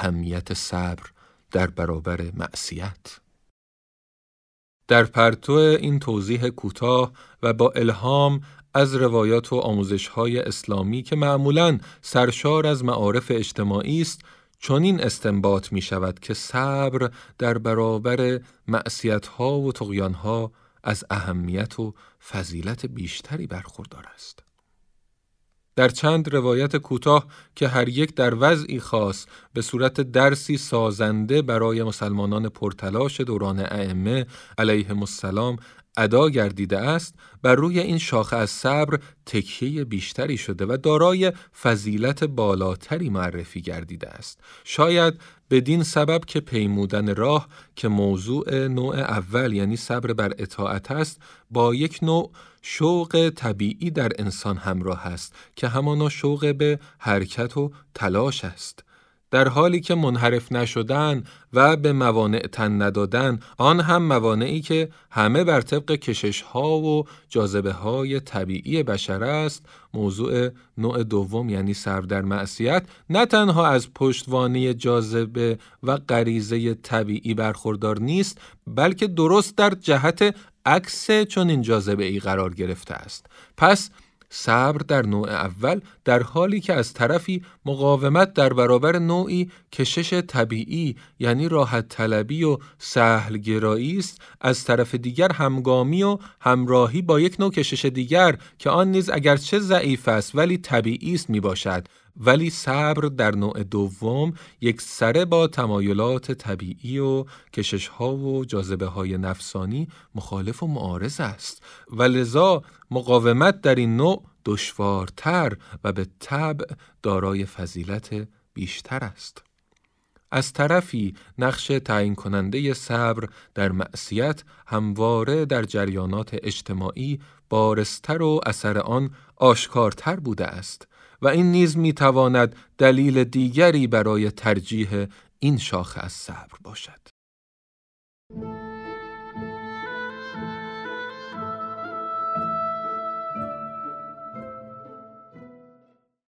اهمیت صبر در برابر معصیت. در پرتو این توضیح کوتاه و با الهام از روایات و آموزش‌های اسلامی که معمولاً سرشار از معارف اجتماعی است، چنین استنباط می‌شود که صبر در برابر معصیت‌ها و طغیان‌ها از اهمیت و فضیلت بیشتری برخوردار است. در چند روایت کوتاه که هر یک در وضعی خاص به صورت درسی سازنده برای مسلمانان پرتلاش دوران ائمه علیهم السلام ادا گردیده است، بر روی این شاخه از صبر تکیه بیشتری شده و دارای فضیلت بالاتری معرفی گردیده است. شاید بدین سبب که پیمودن راه که موضوع نوع اول یعنی صبر بر اطاعت است، با یک نوع شوق طبیعی در انسان همراه است که همانا شوق به حرکت و تلاش است. در حالی که منحرف نشدن و به موانع تن ندادن، آن هم موانعی که همه بر طبق کشش‌ها و جاذبه‌های طبیعی بشر است، موضوع نوع دوم یعنی صبر در معصیت نه تنها از پشتوانه جاذبه و غریزه طبیعی برخوردار نیست، بلکه درست در جهت عکس چنین جاذبه‌ای قرار گرفته است. پس صبر در نوع اول در حالی که از طرفی مقاومت در برابر نوعی کشش طبیعی یعنی راحت طلبی و سهل گرایی است، از طرف دیگر همگامی و همراهی با یک نوع کشش دیگر که آن نیز اگرچه ضعیف است ولی طبیعی است می باشد. ولی صبر در نوع دوم یک سره با تمایلات طبیعی و کشش‌ها و جاذبه‌های نفسانی مخالف و معارض است و لذا مقاومت در این نوع دشوارتر و به طبع دارای فضیلت بیشتر است. از طرفی نقش تعیین کننده صبر در معصیت همواره در جریانات اجتماعی بارزتر و اثر آن آشکارتر بوده است و این نیز میتواند دلیل دیگری برای ترجیح این شاخه از صبر باشد.